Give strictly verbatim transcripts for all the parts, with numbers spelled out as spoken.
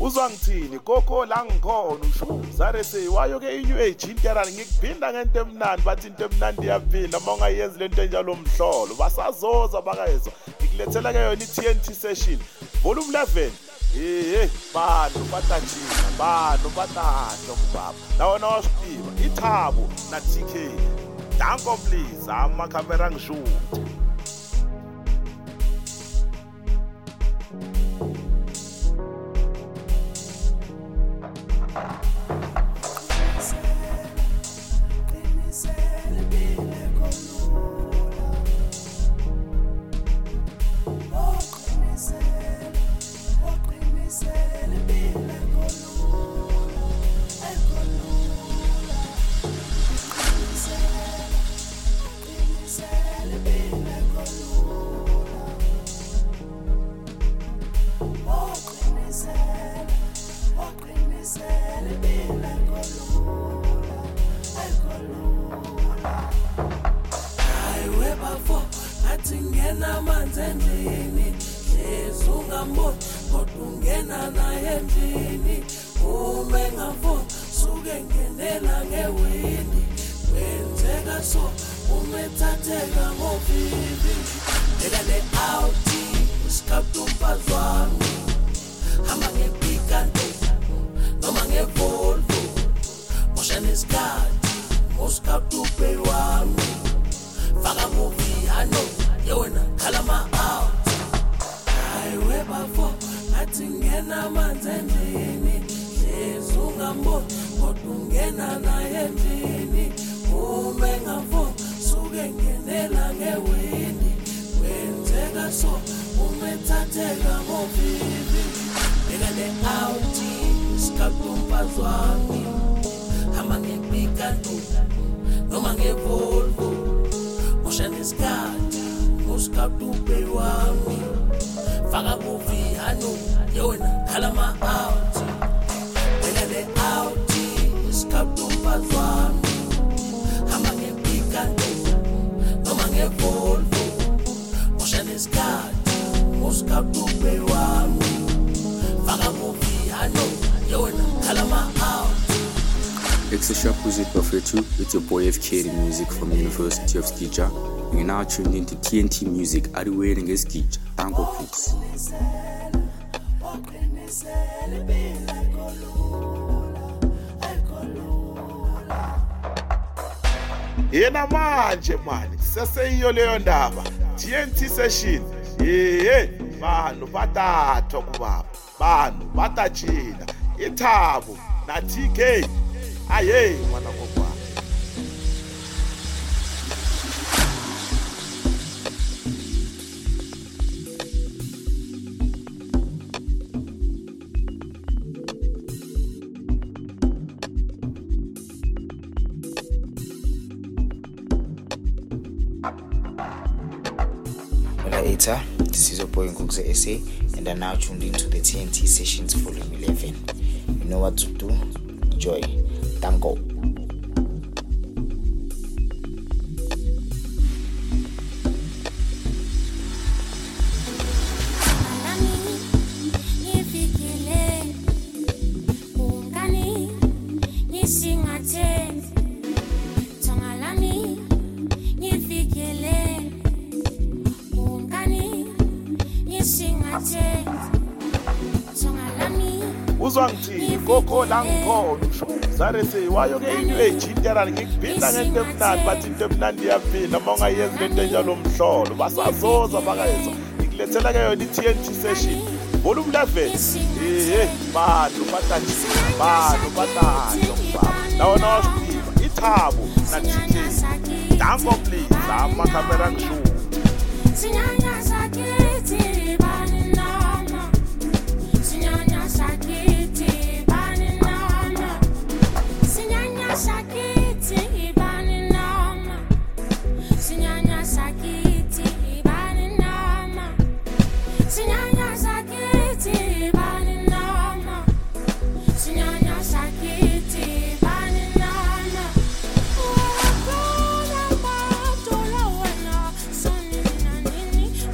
Uzwa ngithini koko la ngikhona usho zare sewayo ke inyu age intera ngikuphinda ngento emnandi bathi into emnandi iyaphinda mawungayenzi lento enjalo mhlolo basazoza bakayezwa ngikulethela ke yona i-T N T session volume eleven eh bantu batatshina bantu batahlo kubaba nawona wasipiba ithabo na T K danko please ama camera ngishuthi Ngena manzendini ezunga mboni kodungena naye endlini ume ngavo suke ngenela ngewindi wenzeka so umethatheka ngovivi eka le outi uskaptumpazwami hamba ngepikanto noma ngevolvo mosha nesikhathi uskaptupe wami faka movie hano yona kalama out highway bafo athi ngena manzendini ezunga mboni kodungena naye endlini ume ngavo suke ngenela ngewindi wenzeka so umethatheka ngovivi eka le outi uskaptumpazwami hamba ngepikanto noma ngevolvo mosha nesikhathi uskaptupe wami faka movie hano yona kalama out eka le outi uskaptumpazwami hamba ngepikanto noma ngevolvo mosha nesikhathi uskaptupe wami faka movie hano yona kalama out. Extra Sharp Music Buffetu, it's your boy F K, the music from the University of Skija. You're now tuned into T N T Music, are you waiting as Skija? Tango please. Yena manje mani seseyiyo leyo ndaba T N T session eh bantu batatho kubaba bantu batachina ithabo na T K aye mwana kokwa Later, this is your boy Nkukse S A, and I'm now tuned into the T N T Sessions Volume eleven. You know what to do. Enjoy. Tango. Uzwa ngithini koko la ngikhona zare sewayo ke inyu age intera ngikuphinda ngento emnandi bathi into emnandi iyaphinda mawungayenzi lento enjalo mhlolo basazoza bakayezwa ngikulethela ke yona i-T N T session volume eleven eh bantu batatshina bantu batahlo kubaba nawona wasipiba ithabo na T K danko please ama camera ngishuthi sinyanya sakithi bani nama sinyanya sakithi bani nama sinyanya sakithi bani nama sinyanya sakithi bani nama sinyanya sakithi bani nama sinyanya sakithi bani nama wala batola wala sonina nini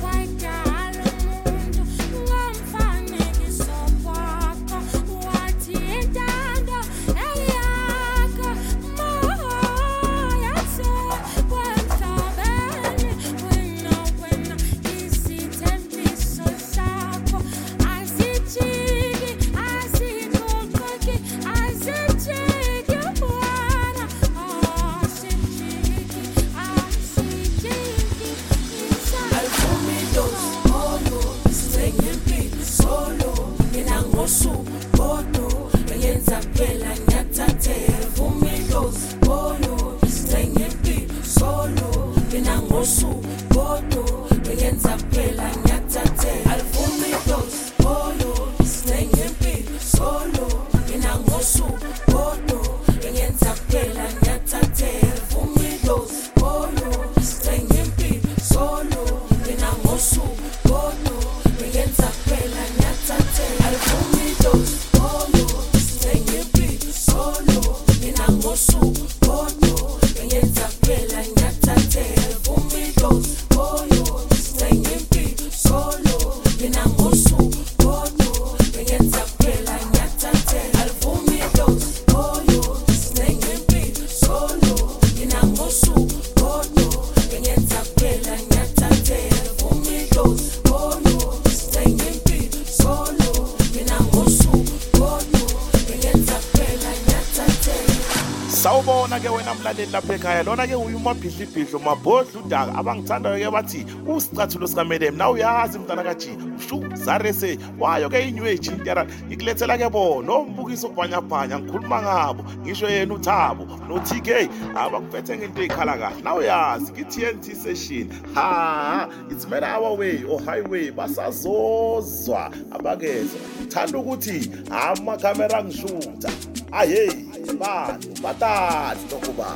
uyobona ke wena mlaleli lapha ekhaya lona ke uyumabhidlibhidlo mabhodla udaka abangithandayo ke bathi usicathulo sikamedem na uyazi mntana kaji ushu zarese wayo ke inew age intera ikulethela ke bona ombukiso ubhanyabhanya ngikhuluma ngabo ngisho yena uThabo no T K abakuphethe ngento ezikhala kahle na uyazi ki T N T session ha it's made our way or highway basazozwa abakezwa thanda ukuthi ama camera ngishutha aye bani batati tokuba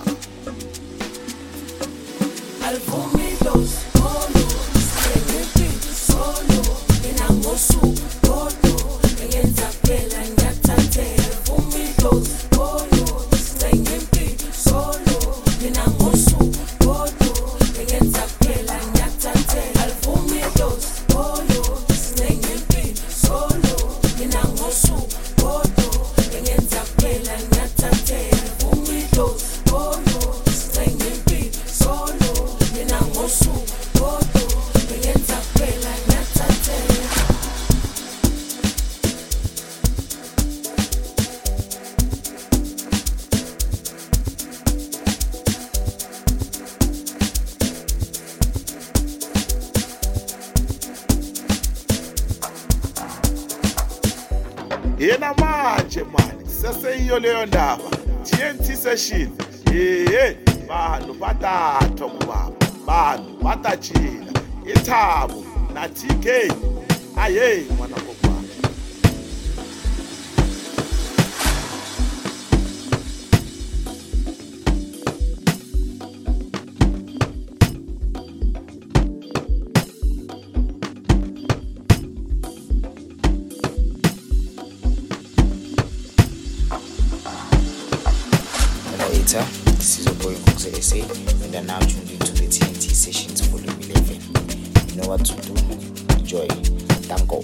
Alfumidos solo senepi solo enangosu todo engenza phela ngiyathathe Alfumidos solo senepi solo enangosu todo engenza phela ngiyathathe Alfumidos solo senepi solo enangosu todo engenza phela ngiyathathe Alfumidos solo senepi solo enangosu todo engenza phela ngiyathathe yena manje manje seseyiyo leyo ndaba T N T session yeye bantu batatho kubaba bantu batatshila iThabo na T K aye mwana kokubaba Later, this is your boy Nkungse S A, and are now tuned into the T N T sessions volume eleven. You know what to do. Enjoy. Tango.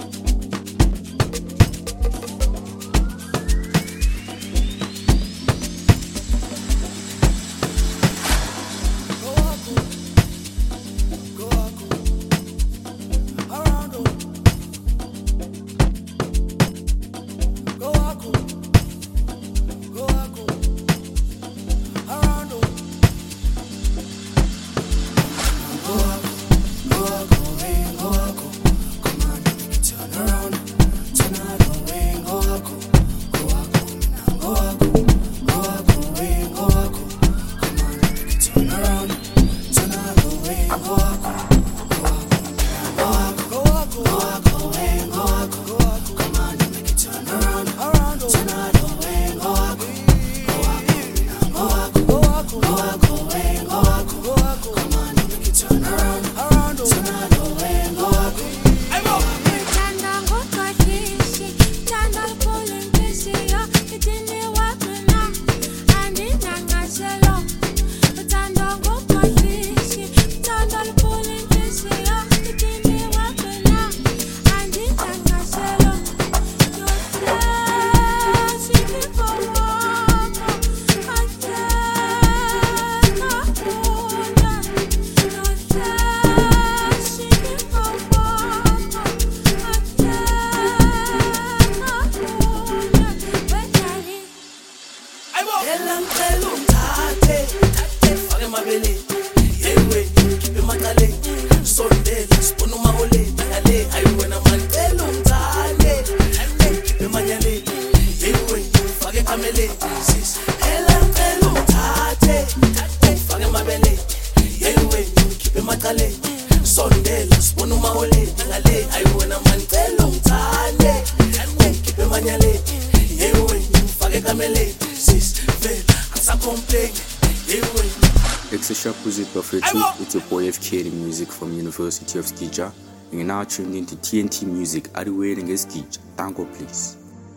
It's your boy F K music from University of Skija. You're now tuned into T N T music. Are you waiting as Skija? Tango, please.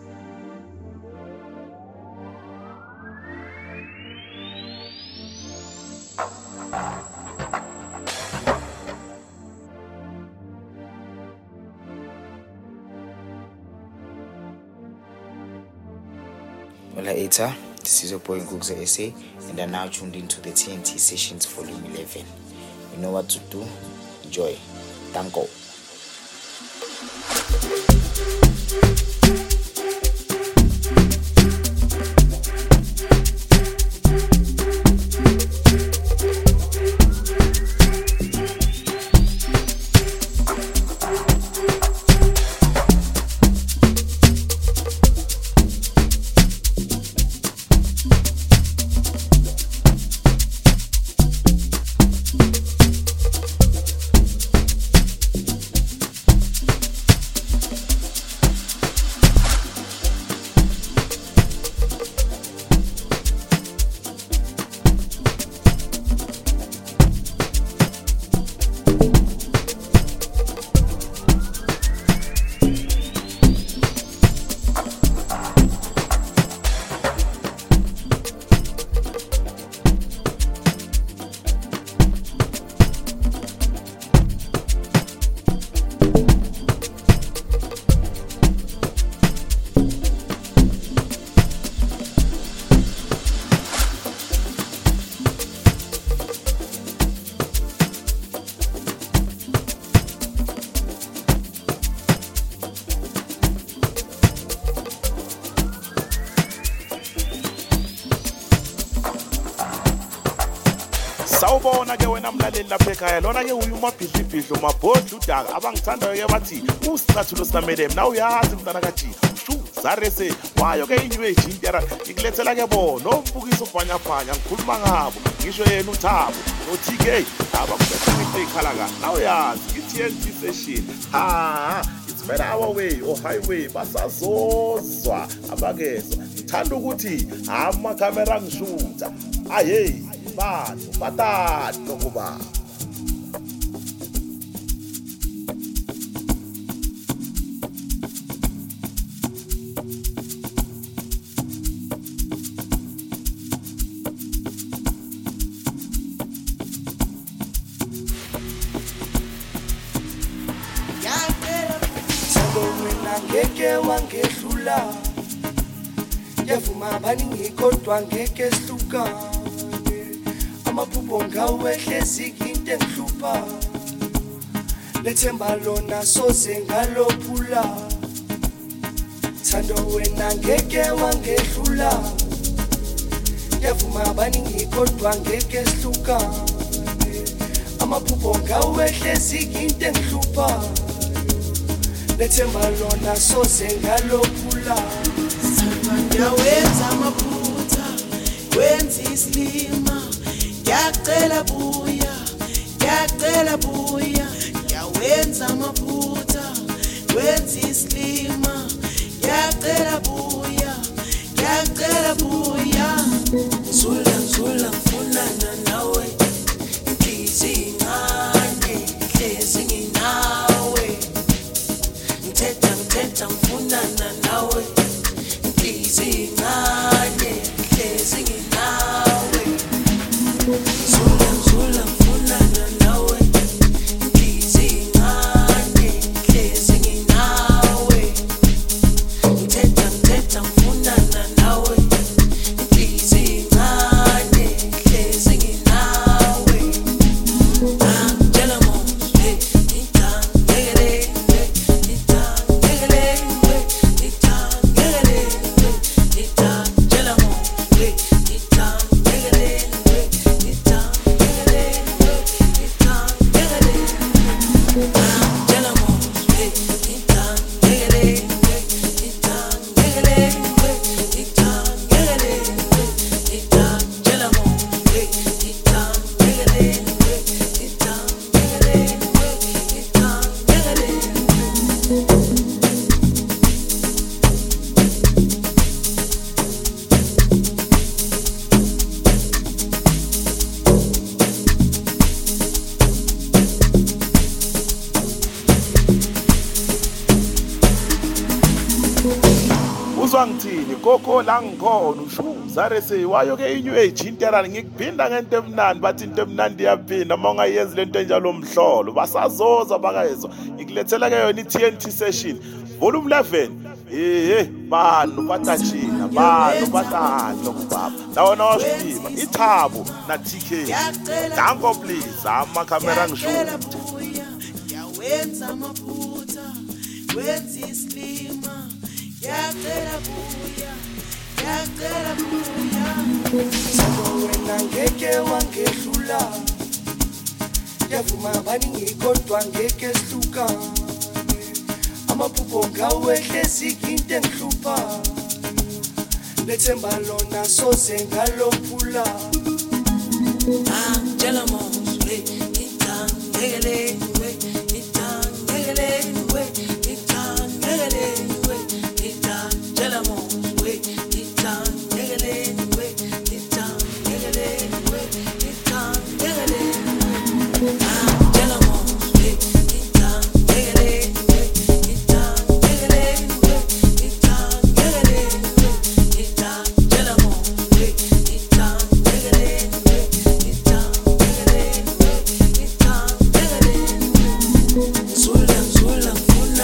Well, later, this is your boy Nkungse S A, and are now tuned into the T N T sessions volume eleven. You know what to do. Enjoy. Tango. uyabona ke wena mlaleli lapha ekhaya lona ke uyu mabhidlibhidlo mabhodla udaka abangithandayo ke bathi usicathulo sinamele mina uyazi mntana kaji shu zarese wayo ke inywe ejintera ikulethela ke bona ombukiso ubhanyabhanya ngikhuluma ngabo ngisho yena uThabo no-T K abakubethe ikhala ka nawe yazi i-T N T session ha it's better our way or highway basazozwa abakezwa ngithanda ukuthi amakhamera ngishutha ayey bantu batatu kuba ngeke wangedlula yavuma baningi kodwa ngeke sihlukane amaphupho ngawehlezi into engihlupha lethemba lona soze ngalophula thando wena ngeke wangedlula yavuma baningi kodwa ngeke sihlukane amaphupho ngawehlezi into engihlupha lethemba lona soze ngalophula yawenza amaphutha wenza islima yacela buya yacela buya yawenza amaphutha wenza islima yacela buya yacela buya zula zula mfunana nawe inhliziyo incane hlezi nginawe ngithetha ngithetha mfunana nawe inhliziyo incane hlezi nginawe zula zula mfunana nawe inhliziyo incane hlezi nginawe ngithetha ngithetha mfunana nawe inhliziyo incane hlezi nginawe angitshela mos hey ngithandekele ngithandekele ngithandekele ngithandela mos hey ngithandekele ngithandekele ngithandekele angitshela mos hey ngithandekele ngithandekele ngithandekele ngithandela mos hey ngithandekele ngithandekele ngithandekele uzwa ngithini koko la ngikhona ushu zarese wayo ke inyu age interani ngikuphinda ngento emnandi bathi into emnandi yaphinda uma ungayenzi lento enjalo mhlolo basazoza bakayezwa ikulethela ke yona i-T N T session volume eleven eh bantu batajina bantu batadlo kubaba nawona wasiphiwa iThabo na T K danko please amakhamera ngishuta yawenza amaphutha wenza islima yacela buya yacela buya thando wena ngeke wangedlula yavuma baningi kodwa ngeke sihlukane amaphupho ngawehlezi into engihlupha lethemba lona soze ngalophula angitshela mos hey ngithandekele ngithandekele ngithandekele ngithandela mos hey ngithandekele ngithandekele ngithandekele angitshela mos hey ngithandekele ngithandekele ngithandekele ngithandela mos hey ngithandekele ngithandekele ngithandekele zula zula mfuna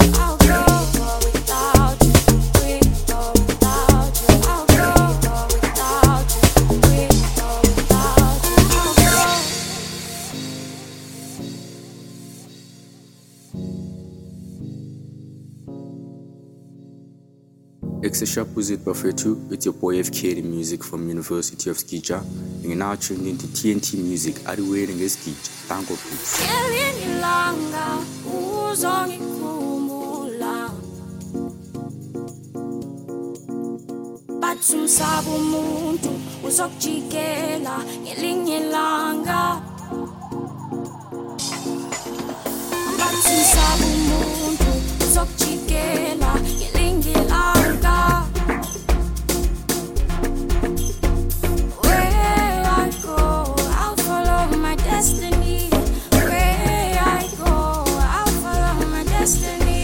I'll go without you. We go without you. I'll go without you. We go without you. I'll go. Extra Sharp with it Buffetu, it's your boy F K the music from University of Skija. You're now tuned into T N T Music, Adiwele ngeSkija. Tango please. Ngelinye ilanga uzongikhumbula, bathi umsaba umuntu uzokujikela ngelinye ilanga. Bathi umsaba umuntu uzokujikela ngelinye ilanga. Where I go, I'll follow my destiny. Where I go, I'll follow my destiny.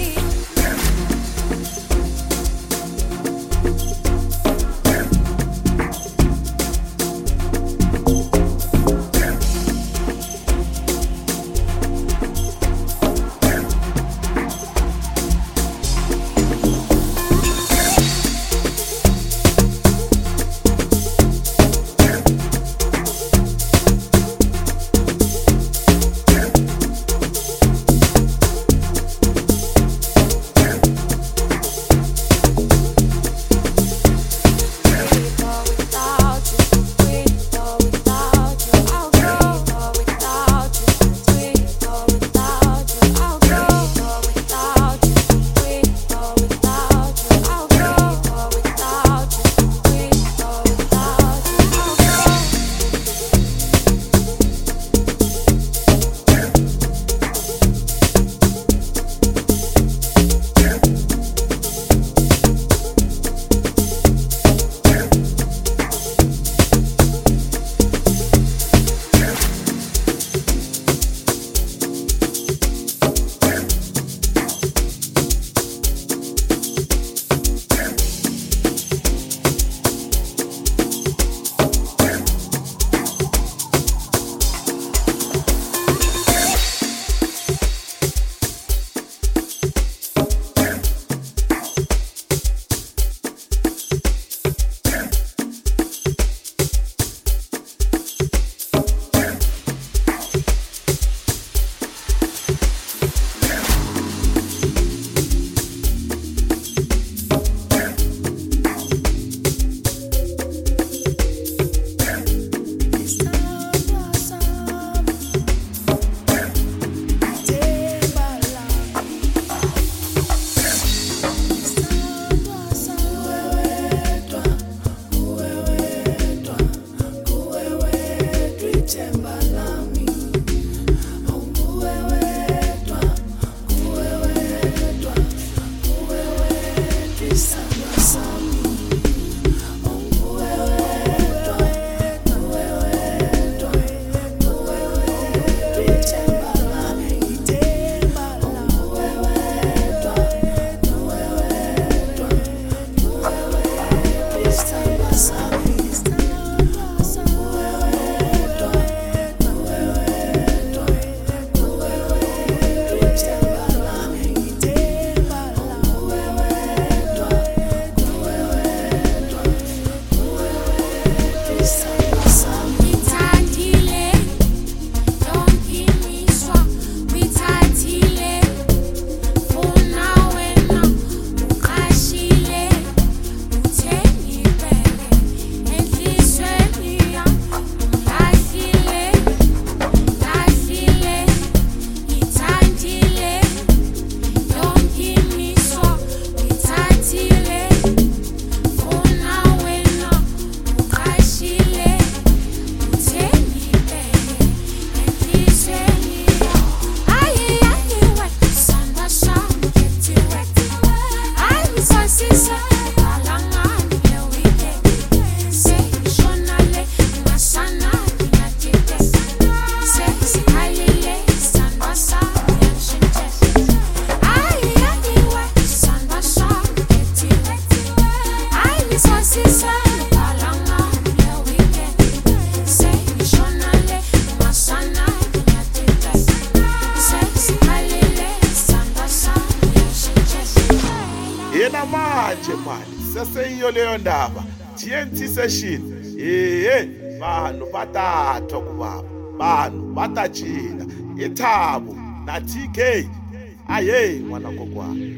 manje manje seseyiyo leyo ndaba T N T session eh vanhu vatathwa kubaba vanhu vatajina ithabo na T K aye n'wana kokwana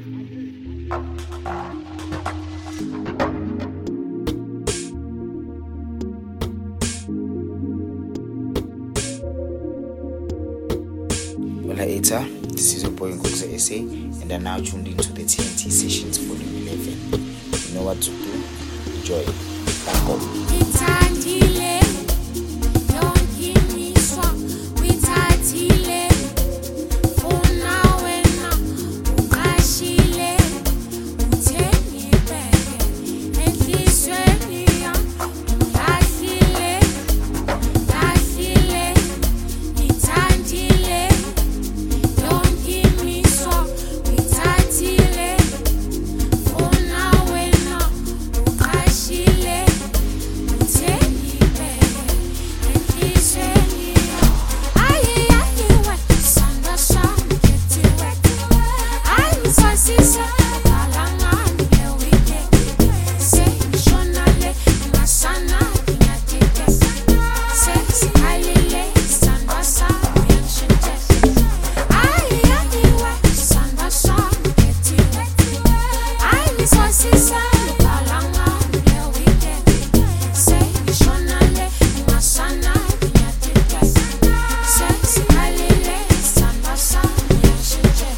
Well, Eta, this is your boy Nkokse S A, and I'm now tuned into the T N T sessions volume eleven. You know what to do? Enjoy. Thank you. Ngithandile, yonke ngiyithethile, funa wena uqashile, uthengibeke enhlizweni yami, lahlile, lahlile, ngithandile, yonke ngiyithethile, funa wena uqashile, uthengibeke enhlizweni yami. Aye, aye, wena sandwa sami khethiwe, ayi ngisazisa ngalangani le-weekend, sengishona le ngasana ngiyatheke, sengikhalile sandwa sami uyangishintshela. Aye, aye, wena sandwa sami khethiwe, ayi ngisazisa ngalangani le-weekend, sengishona le ngasana ngiyatheke, sengikhalile sandwa sami uyangishintshela.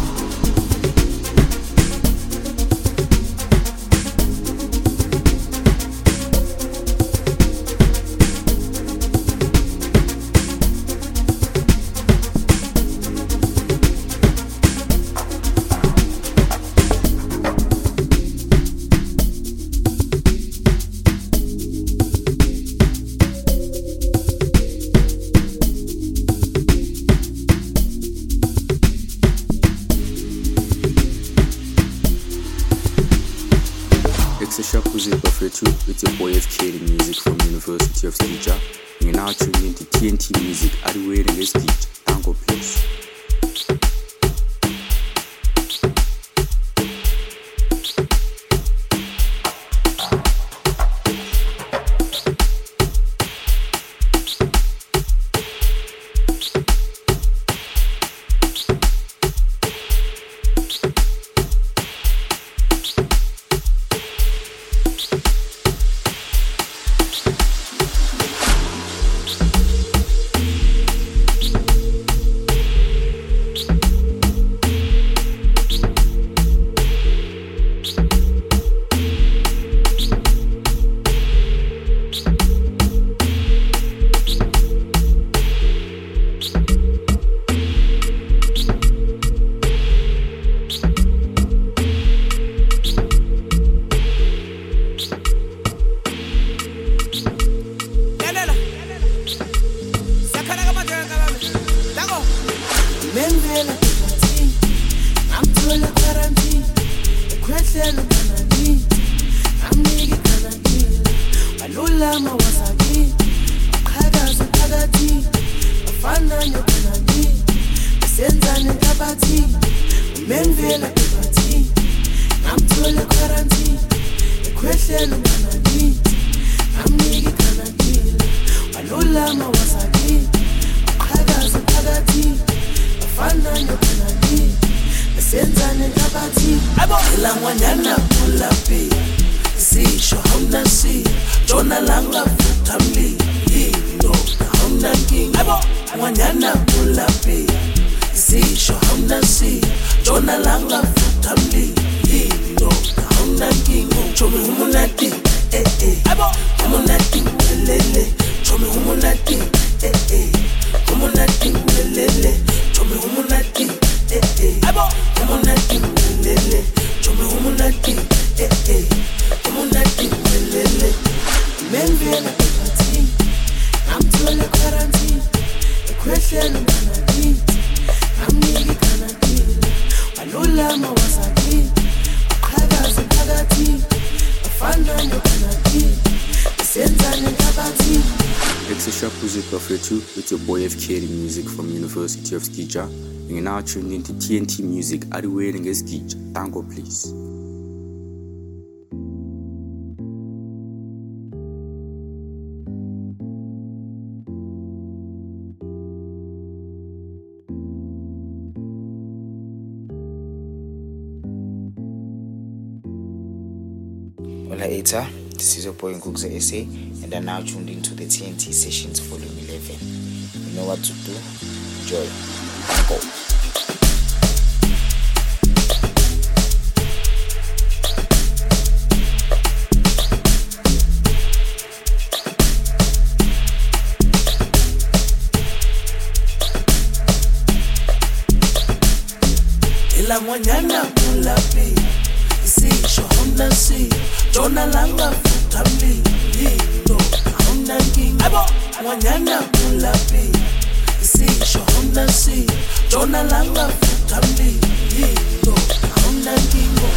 It's a Shakuzi Buffet two. It's your boy F K, the music from University of Skija. You're now tuned into T N T Music. Are you waiting this speech? Tango, please. Lalela. Sakhana kama njenga kami. Tango. Mendela kubathi amthola quarantine ekhwehlelo kanani amniki kanani balulama wasaki qhakaza phakathi bafana nyokanani senzane kabathi Mendela kubathi amthola quarantine ekhwehlelo kanani amniki kanani balulama wasaki qhakaza phakathi bafana nyokanani senzane kabathi Langwanyana pulapi. Sisho hauna si. Jona langa futamli. Hino hauna king. Langwanyana pulapi. Sisho hauna si. Jona langa futamli. Hino hauna king. Chome humunati. Eh eh. Humunati lele. Chome humunati. Eh eh. Humunati lele. Chome humunati. Eh eh. Humunati lele. Chome humunati. Eh eh. Humunati lele. Mendela kubathi amthola quarantine ekhwehlelo kanani amniki kanani balulama wasaki qhakaza phakathi bafana nyokanani senzane kabathi. It's a Shakuzi Buffet two. It's your boy F K, the music from University of Skija. You're now tuned into T N T Music. Are you waiting this Skija? Tango, please. Hola Eta, this is your boy Ngukze S A, and are now tuned into the T N T Sessions Volume eleven. You know what to do, enjoy, and go. La mañana kulapi isisho hona si jona langa futamli lindo hona king abo mañana kulapi isisho hona si jona langa futamli lindo hona king.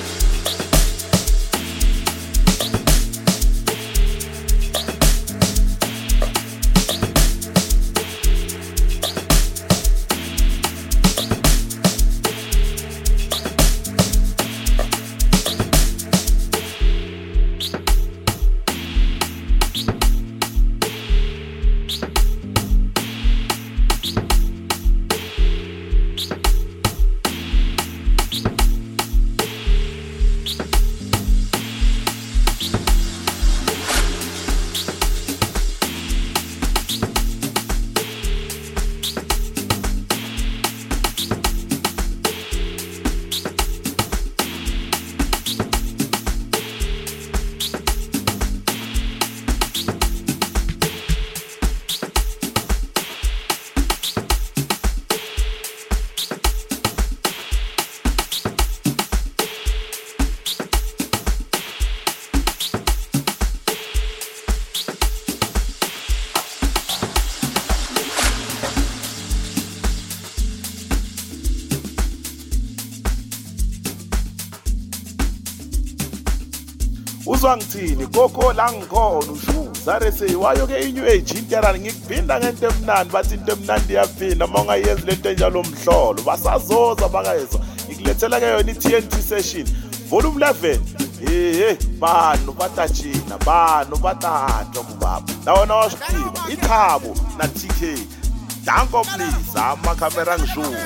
Uzwa ngithini koko la ngikhona ushuza rese wayo ke i-new age interani ngikuphinda ngento emnandi bathi into emnandi iyaphinda uma ungayenzi lento enjalo mhlolo basazoza bakayezwa ngikulethela ke yona i-T N T session volume eleven. Ehe banu batajina banu batatwa kubaba nawona washikiba ikhabo na T K danko please ama camera ngishuka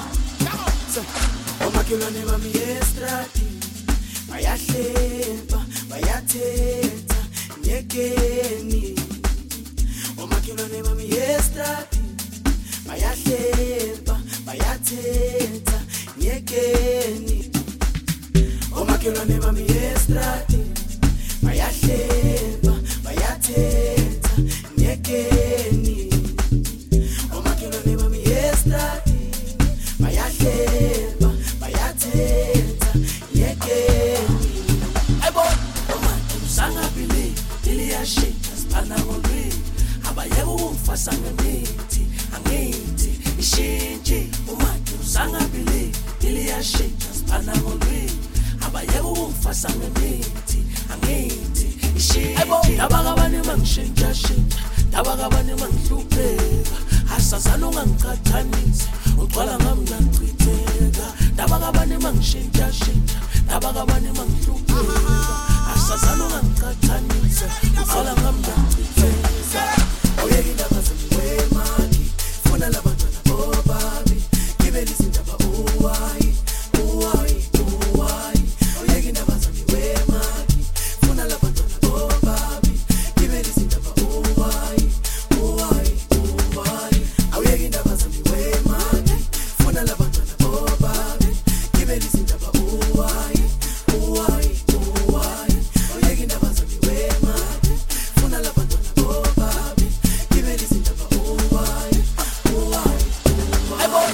Omakhelwane bami estradi bayahlepa bayathetha nyekeni. Omakhelwane bami estradi bayahlepa bayathetha nyekeni. Omakhelwane bami estradi bayahlepa bayathetha nyekeni. Omakhelwane bami estradi bayahlepa bayathetha nyekeni. Aybo omantu sangabili iliyashita sipana ngolwi abayeko ungifasa ngemithi angithi ishintshi. Omantu sangabili iliyashita sipana ngolwi abayeko ungifasa ngemithi angithi ishintshi. Dabakabani mangishintsha shintsha dabakabani mangihlupheka asazana ungangikhathanisi ugcwala ngami ngachitheka. Dabakabani mangishintsha shintsha dabakabani mangihlupheka asazana ungangikhathanisi ugcwala ngami ngachitheka. Awuyeki indaba zemiwemaki funa labantwana bobabi gibela izindaba uwayi uwayi uwayi. Awuyeki indaba zemiwemaki funa labantwana bobabi gibela izindaba uwayi uwayi uwayi. Awuyeki indaba zemiwemaki funa labantwana bobabi gibela izindaba uwayi uwayi uwayi. Awuyeki indaba zemiwemaki funa labantwana bobabi gibela izindaba uwayi uwayi uwayi.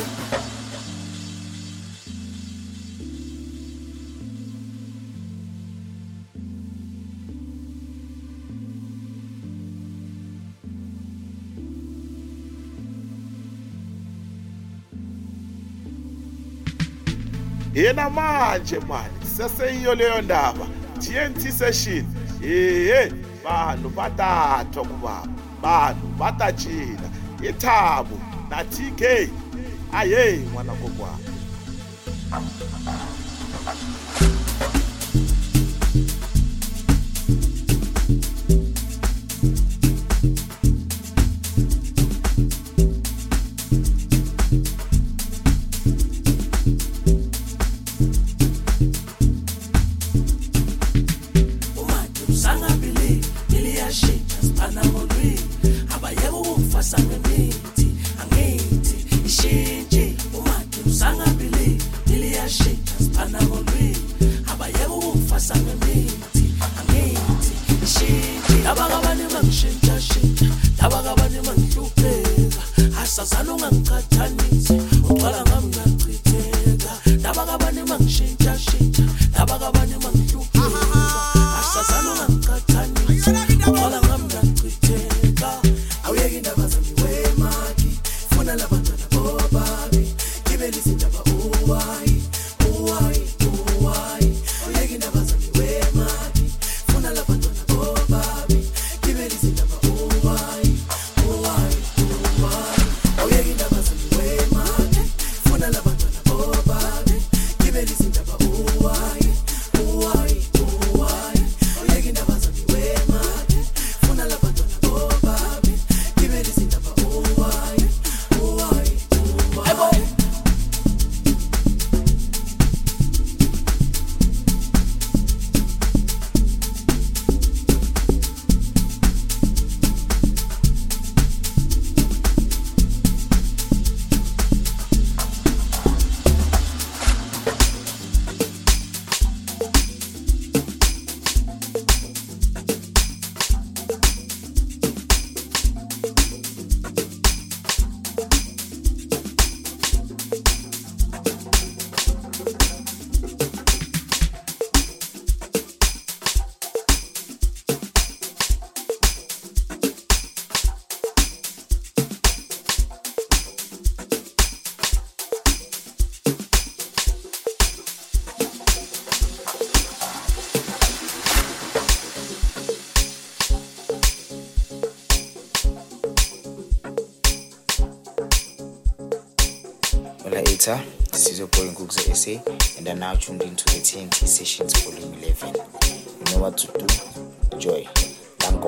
yena manje manje seseyiyo leyo ndaba T N T session. Ehe banu batatwa kubaba banu batajina ithabo na T K aye mwana kokwana. uwayi uwayi uwayi awuyeke indaba zami wemali funa labantwana bobabi gibela izindaba uwayi uwayi uwayi awuyeke indaba zami wemali funa labantwana bobabi gibela izindaba uwayi uwayi uwayi awuyeke indaba zami wemali funa labantwana bobabi gibela izindaba uwayi uwayi uwayi Hola Eta, this is your boy Ngukza S A, and I'm now tuned into the T N T Sessions Volume eleven. You know what to do. Enjoy. Tango.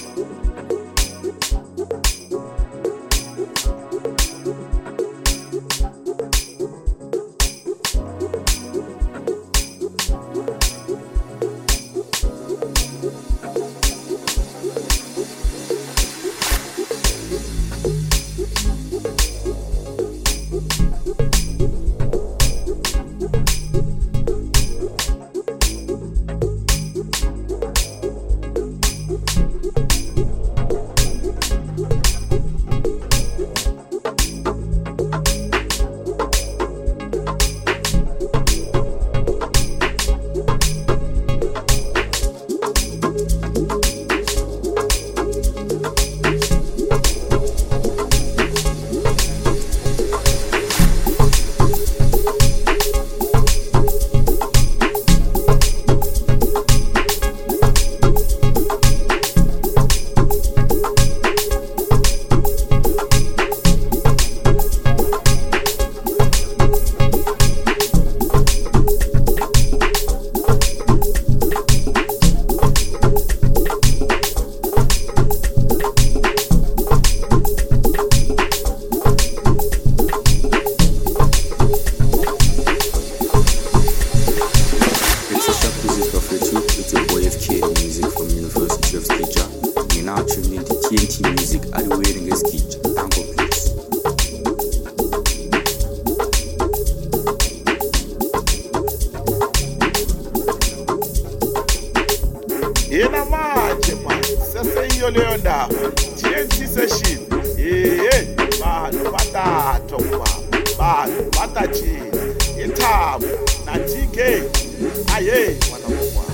Yena manje man seseyiyo leyo ndaba T N T session eh bantu bathathu baba bantu bathatshile ithabo na T K aye mwana wakwa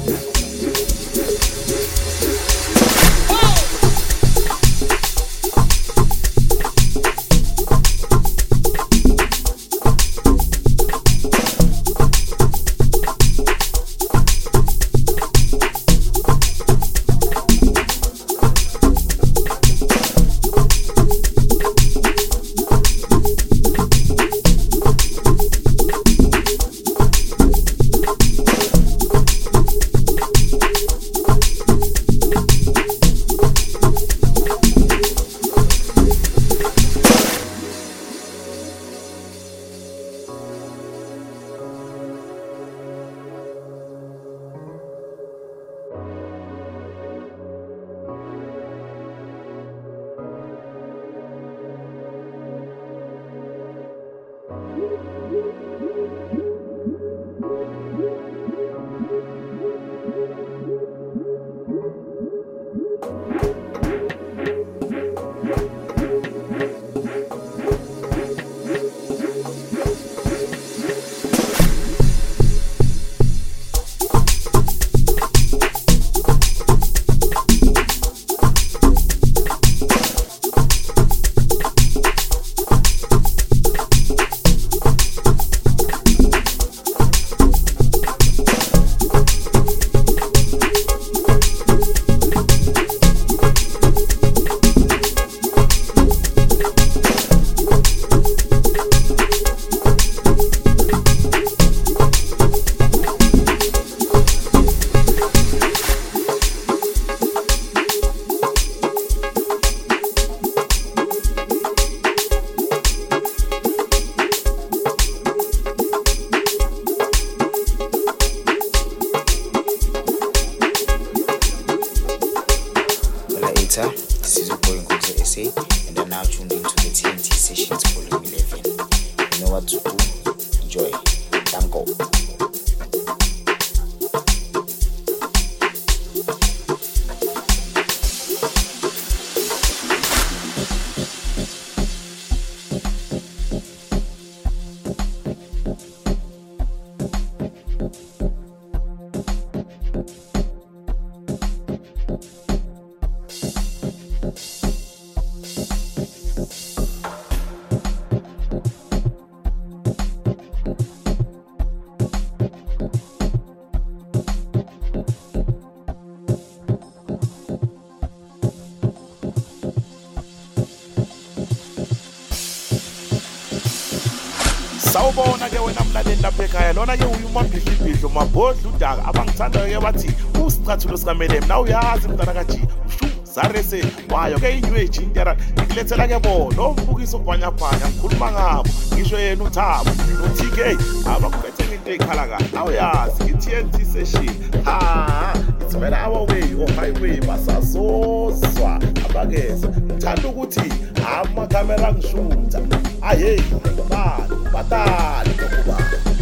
later. This is your boy Ngutse S A, and I'm now tuned into the T N T sessions volume eleven. You know what to do. Enjoy. Danko. Sawubona ke wena mlaleli lapha ekhaya lona ke uyumaphihliphihlo mabhodla udaka abangithanda ke bathi usicathulo sikamelem na uyazi mntana kaji ushu zarese wayo ke inywe ejintera ngilethela ke bo lo mbukiso bhanya bhanya ngikhuluma ngabo ngisho yena uThabo no-T K abakuphethe into ekhala kahle na uyazi i-T N T session ha it's better our way or highway basazozwa abakeza ngithanda ukuthi amakhamera ngishutha aye bani batali ngokuba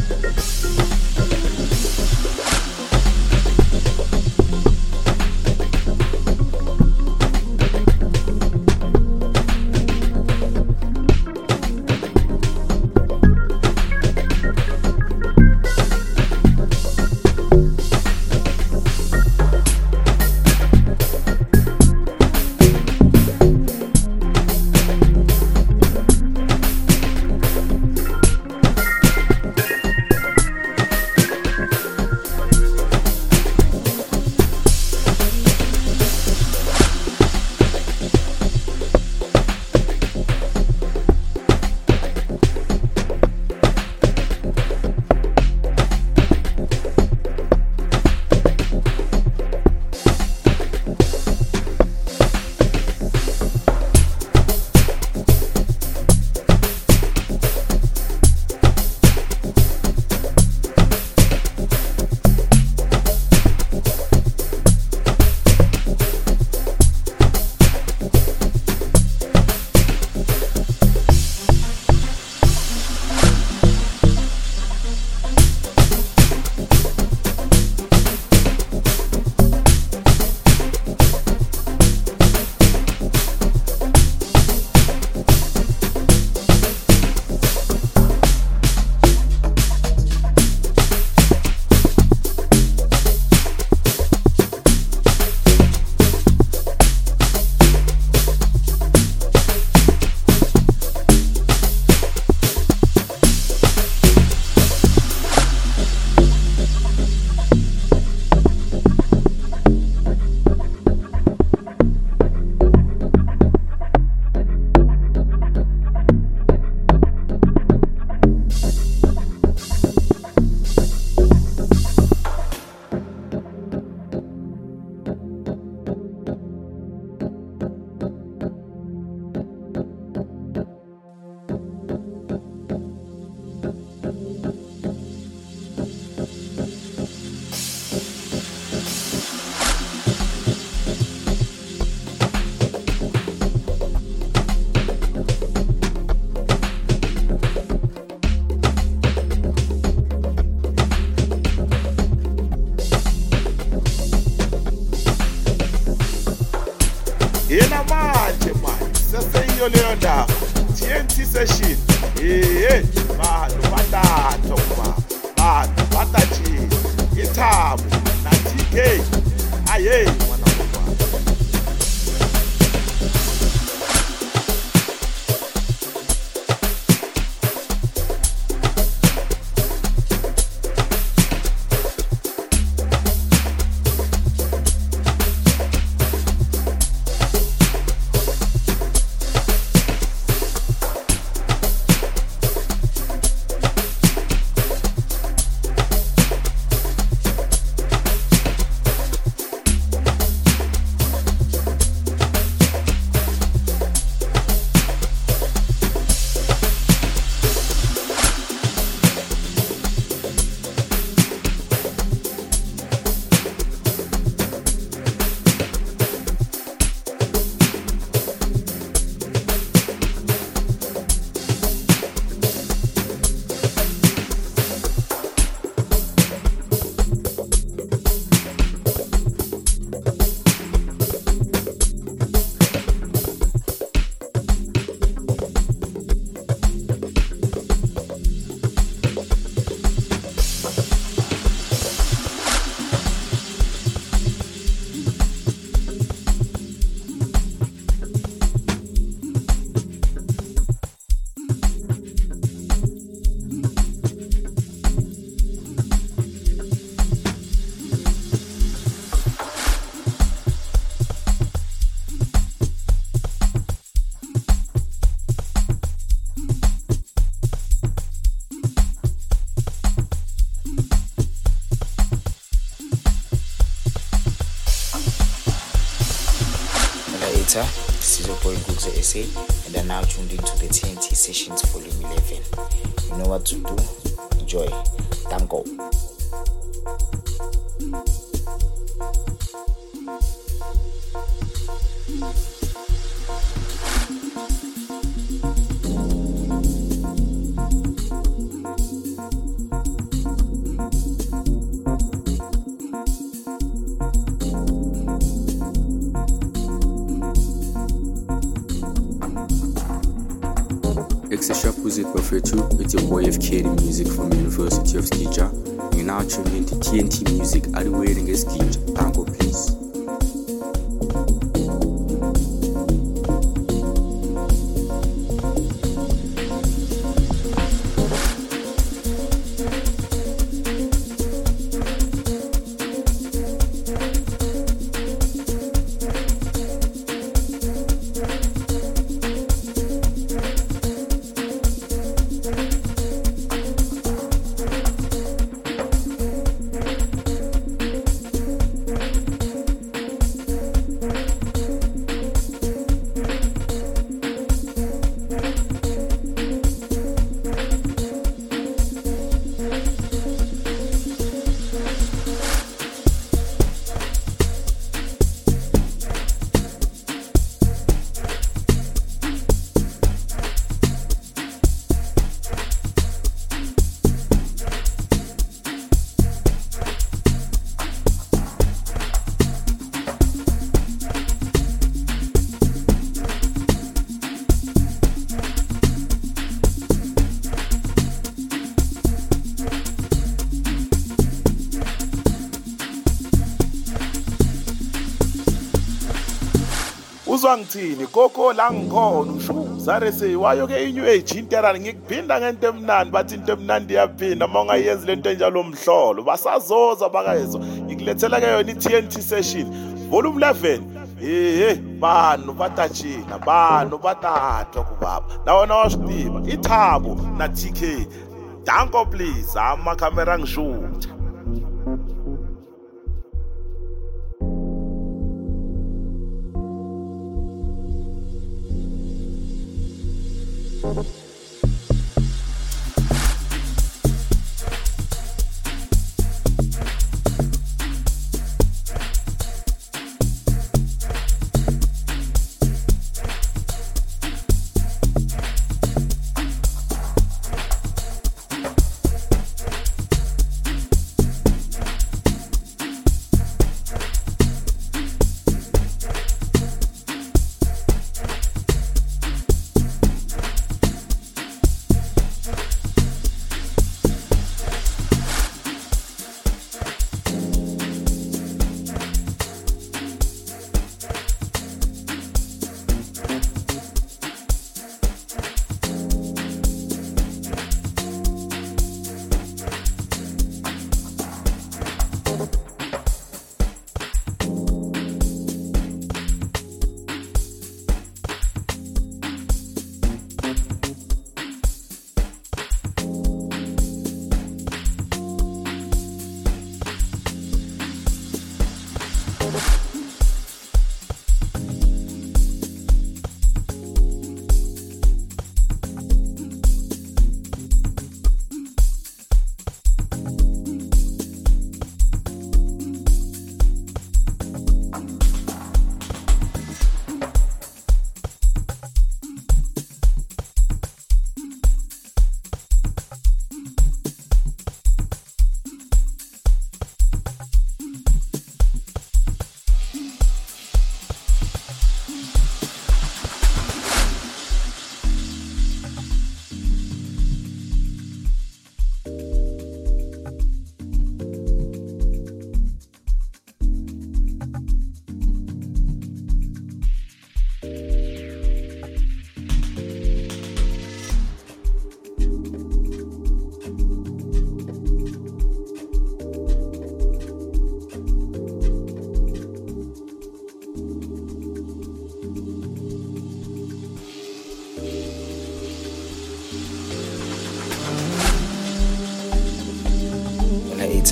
yena manje manje seseyiyo leyo ndaba T N T session eh bantu bathatha uba bantu bathathe iThabo na T K aye mwana mfana Later, this is your boy Goods S A, and I'm now tuned into the T N T Sessions Volume eleven. You know what to do. Enjoy. Tango. Extra Sharp Music Bafethu, it's your boy F K Music from University of Skija. You're now tuned into T N T Music. Are you waiting as Skija? Tango, please. uzwa ngithini koko la ngikhona usho zare seyiwayo ke inyu age interani ngikuphinda ngento emnandi bathi into emnandi iyaphinda uma ungayenzi lento enjalo mhlolo basazoza bakayezwa ngikulethela ke yona i-T N T session volume eleven. Ehe banu batachina banu batathwa kubaba nawona washidiba ithabo na T K danko please ama camera ngishutha.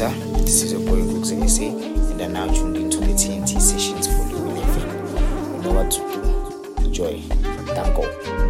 This is your boy Goods S A, and I'm now tuned into the T N T Sessions Volume eleven. You know know what to do. Enjoy. Danko.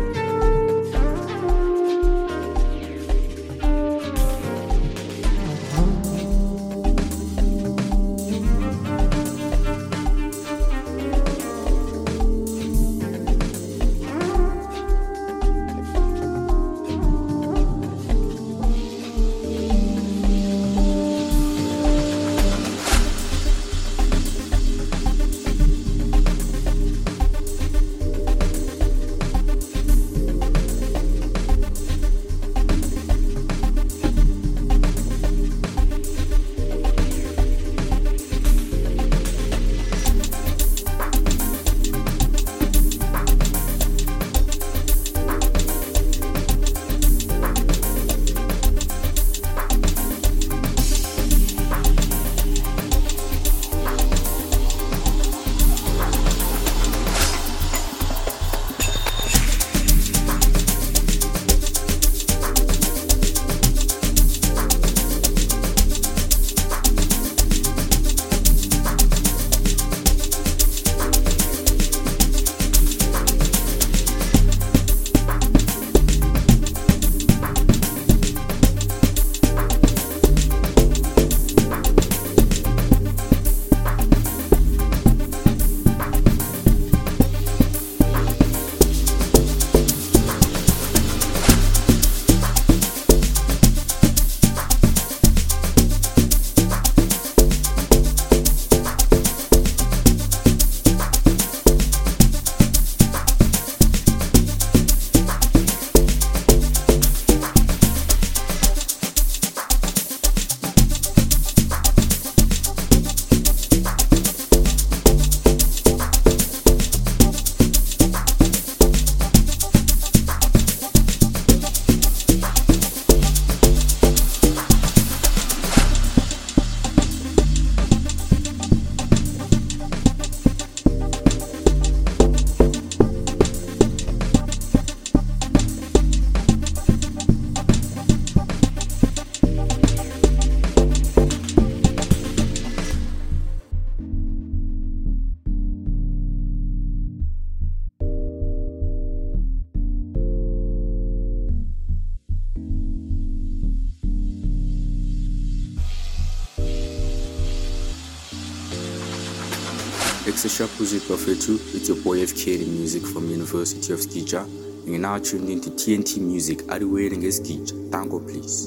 Extra Pussy Profetu, it's your boy F K Music from University of Skija. And you're now tuned into T N T Music. Are you waiting at Skija? Tango, please.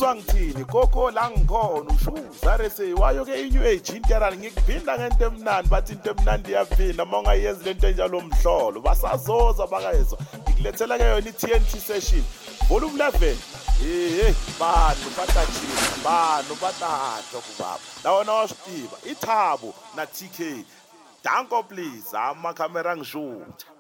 kuthiwa ngithini koko la ngikhona ushuza rese wayo ke i-new age interani ngikuphinda ngento emnandi bathi into emnandi iyaphinda uma ungayenzi lento enjalo mhlolo basazoza bakayezwa ngikulethela ke yona i-T N T session volume eleven ehe bantu batajile bantu batato kubaba lawona washitiva ithabo na T K danko please ama camera ngishuta